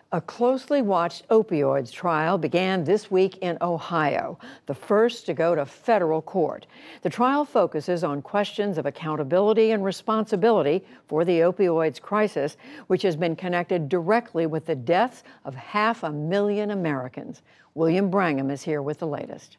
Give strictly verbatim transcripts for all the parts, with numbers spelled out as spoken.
A closely watched opioids trial began this week in Ohio, the first to go to federal court. The trial focuses on questions of accountability and responsibility for the opioids crisis, which has been connected directly with the deaths of half a million Americans. William Brangham is here with the latest.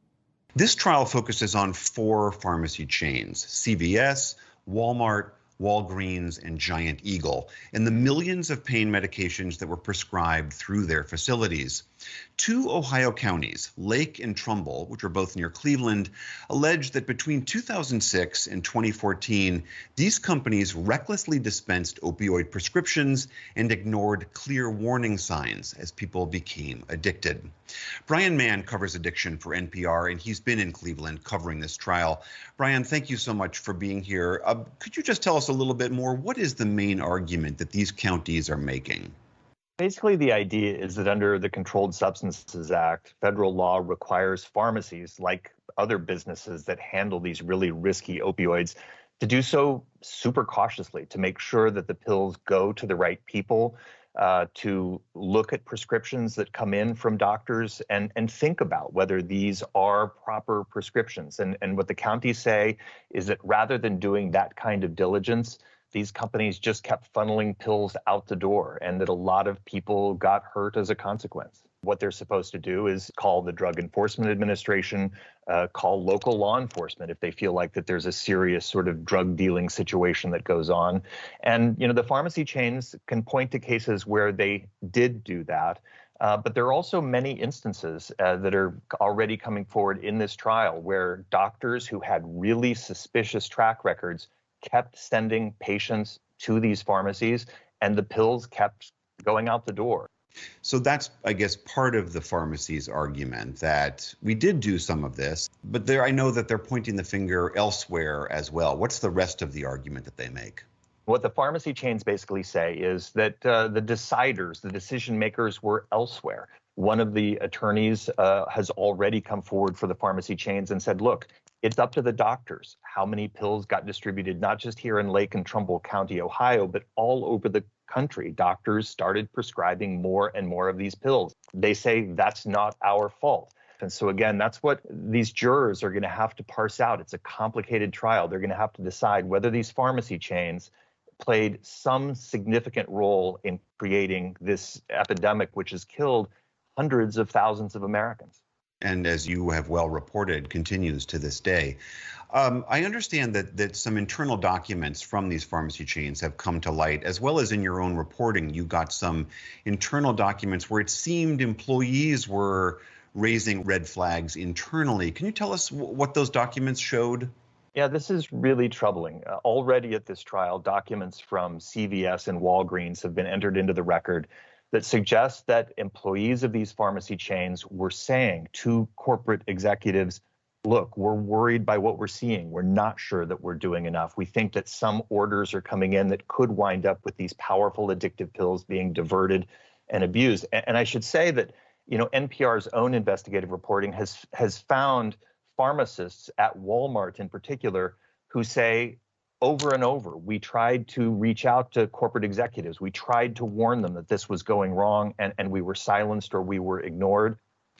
This trial focuses on four pharmacy chains: C V S, Walmart, Walgreens, and Giant Eagle, and the millions of pain medications that were prescribed through their facilities. Two Ohio counties, Lake and Trumbull, which are both near Cleveland, allege that between two thousand six and twenty fourteen, these companies recklessly dispensed opioid prescriptions and ignored clear warning signs as people became addicted. Brian Mann covers addiction for N P R, and he's been in Cleveland covering this trial. Brian, thank you so much for being here. Uh, could you just tell us a little bit more? What is the main argument that these counties are making? Basically, the idea is that under the Controlled Substances Act, federal law requires pharmacies, like other businesses that handle these really risky opioids, to do so super cautiously, to make sure that the pills go to the right people, uh, to look at prescriptions that come in from doctors and, and think about whether these are proper prescriptions. And, and what the counties say is that rather than doing that kind of diligence, these companies just kept funneling pills out the door, and that a lot of people got hurt as a consequence. What they're supposed to do is call the Drug Enforcement Administration, uh, call local law enforcement if they feel like that there's a serious sort of drug dealing situation that goes on. And, you know, the pharmacy chains can point to cases where they did do that. Uh, but there are also many instances uh, that are already coming forward in this trial where doctors who had really suspicious track records kept sending patients to these pharmacies, and the pills kept going out the door. So that's, I guess, part of the pharmacy's argument that we did do some of this, but there, I know that they're pointing the finger elsewhere as well. What's the rest of the argument that they make? What the pharmacy chains basically say is that uh, the deciders, the decision makers were elsewhere. One of the attorneys uh, has already come forward for the pharmacy chains and said, look, it's up to the doctors how many pills got distributed, not just here in Lake and Trumbull County, Ohio, but all over the country. Doctors started prescribing more and more of these pills. They say that's not our fault. And so, again, that's what these jurors are going to have to parse out. It's a complicated trial. They're going to have to decide whether these pharmacy chains played some significant role in creating this epidemic, which has killed hundreds of thousands of Americans. And as you have well reported, continues to this day. Um, I understand that that some internal documents from these pharmacy chains have come to light, as well as in your own reporting, you got some internal documents where it seemed employees were raising red flags internally. Can you tell us w- what those documents showed? Yeah, this is really troubling. Uh, already at this trial, documents from C V S and Walgreens have been entered into the record that suggests that employees of these pharmacy chains were saying to corporate executives, look, we're worried by what we're seeing. We're not sure that we're doing enough. We think that some orders are coming in that could wind up with these powerful addictive pills being diverted and abused. And, and I should say that, you know, N P R's own investigative reporting has has found pharmacists at Walmart in particular who say, over and over, we tried to reach out to corporate executives. We tried to warn them that this was going wrong, and, and we were silenced or we were ignored.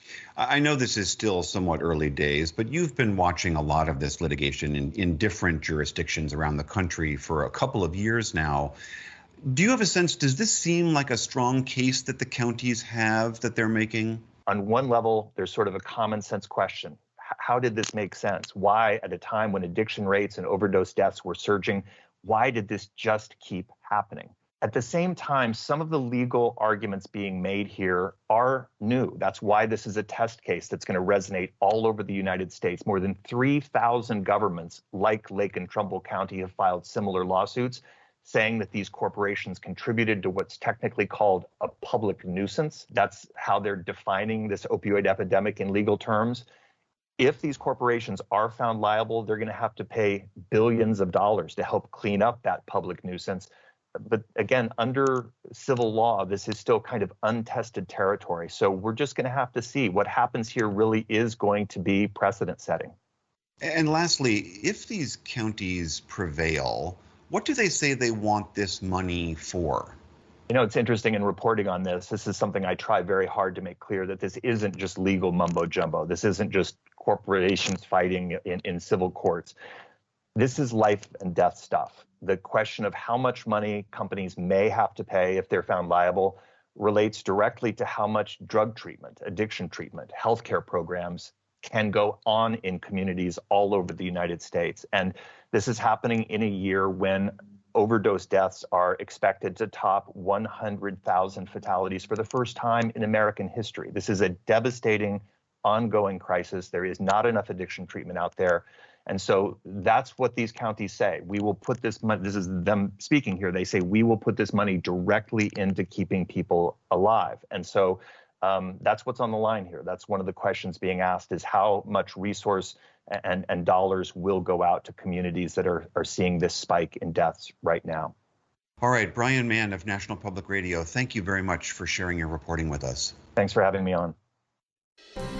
I know this is still somewhat early days, but you've been watching a lot of this litigation in, in different jurisdictions around the country for a couple of years now. Do you have a sense, does this seem like a strong case that the counties have that they're making? On one level, there's sort of a common sense question. How did this make sense? Why, at a time when addiction rates and overdose deaths were surging, why did this just keep happening? At the same time, some of the legal arguments being made here are new. That's why this is a test case that's going to resonate all over the United States. More than three thousand governments, like Lake and Trumbull County, have filed similar lawsuits saying that these corporations contributed to what's technically called a public nuisance. That's how they're defining this opioid epidemic in legal terms. If these corporations are found liable, they're going to have to pay billions of dollars to help clean up that public nuisance. But again, under civil law, this is still kind of untested territory. So we're just going to have to see what happens here really is going to be precedent setting. And lastly, if these counties prevail, what do they say they want this money for? You know, it's interesting in reporting on this. This is something I try very hard to make clear, that this isn't just legal mumbo jumbo. This isn't just corporations fighting in, in civil courts. This is life and death stuff. The question of how much money companies may have to pay if they're found liable relates directly to how much drug treatment, addiction treatment, healthcare programs can go on in communities all over the United States. And this is happening in a year when overdose deaths are expected to top one hundred thousand fatalities for the first time in American history. This is a devastating, ongoing crisis. There is not enough addiction treatment out there. And so that's what these counties say. We will put this money, this is them speaking here, they say we will put this money directly into keeping people alive. And so um, that's what's on the line here. That's one of the questions being asked, is how much resource and, and dollars will go out to communities that are, are seeing this spike in deaths right now. All right, Brian Mann of National Public Radio, thank you very much for sharing your reporting with us. Thanks for having me on.